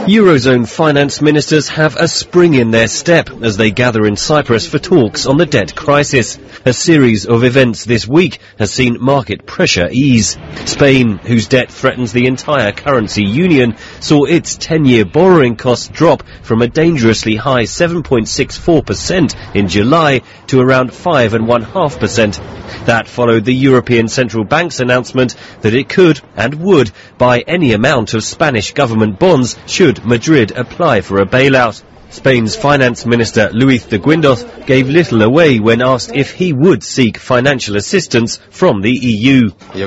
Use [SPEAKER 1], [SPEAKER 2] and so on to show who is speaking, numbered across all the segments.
[SPEAKER 1] Eurozone finance ministers have a spring in their step as they gather in Cyprus for talks on the debt crisis. A series of events this week has seen market pressure ease. Spain, whose debt threatens the entire currency union, saw its 10-year borrowing costs drop from a dangerously high 7.64% in July to around 5.5%. That followed the European Central Bank's announcement that it could and would buy any amount of Spanish government bonds should Madrid apply for a bailout. Spain's finance minister Luis de Guindos gave little away when asked if he would seek financial assistance from the EU.
[SPEAKER 2] In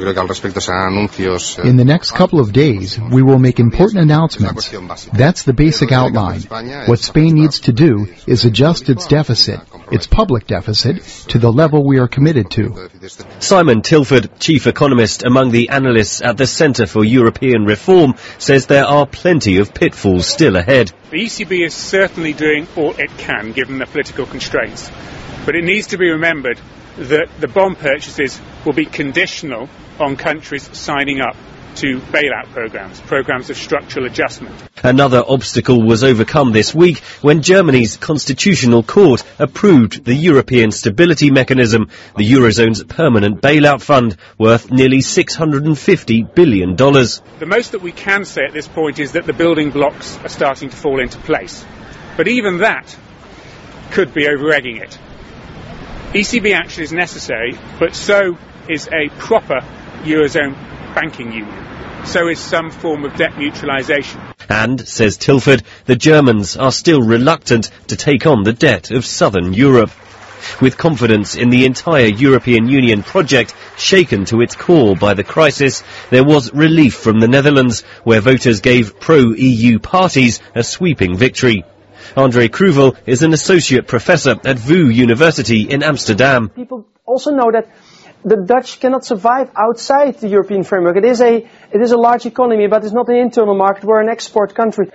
[SPEAKER 3] the next couple of days, we will make important announcements. That's the basic outline. What Spain needs to do is adjust its deficit, its public deficit, to the level we are committed to.
[SPEAKER 1] Simon Tilford, chief economist among the analysts at the Centre for European Reform, says there are plenty of pitfalls still ahead.
[SPEAKER 4] The ECB is certainly doing all it can, given the political constraints. But it needs to be remembered that the bond purchases will be conditional on countries signing up to bailout programmes of structural adjustment.
[SPEAKER 1] Another obstacle was overcome this week when Germany's constitutional court approved the European Stability Mechanism, the Eurozone's permanent bailout fund, worth nearly $650 billion.
[SPEAKER 4] The most that we can say at this point is that the building blocks are starting to fall into place. But even that could be over-egging it. ECB action is necessary, but so is a proper Eurozone banking union. So is some form of debt mutualisation.
[SPEAKER 1] And, says Tilford, the Germans are still reluctant to take on the debt of southern Europe. With confidence in the entire European Union project shaken to its core by the crisis, there was relief from the Netherlands, where voters gave pro-EU parties a sweeping victory. André Kruvel is an associate professor at VU University in Amsterdam.
[SPEAKER 5] People also know that the Dutch cannot survive outside the European framework. It is a large economy, but it's not an internal market. We're an export country.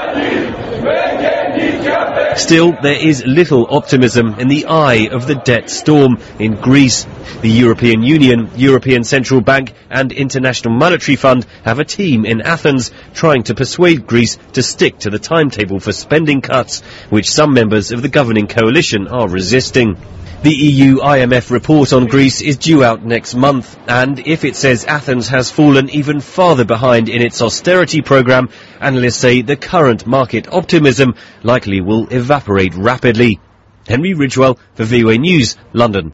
[SPEAKER 1] Still, there is little optimism in the eye of the debt storm in Greece. The European Union, European Central Bank and International Monetary Fund have a team in Athens trying to persuade Greece to stick to the timetable for spending cuts, which some members of the governing coalition are resisting. The EU IMF report on Greece is due out next month, and if it says Athens has fallen even farther behind in its austerity programme, analysts say the current market optimism likely will evaporate rapidly. Henry Ridgewell for VOA News, London.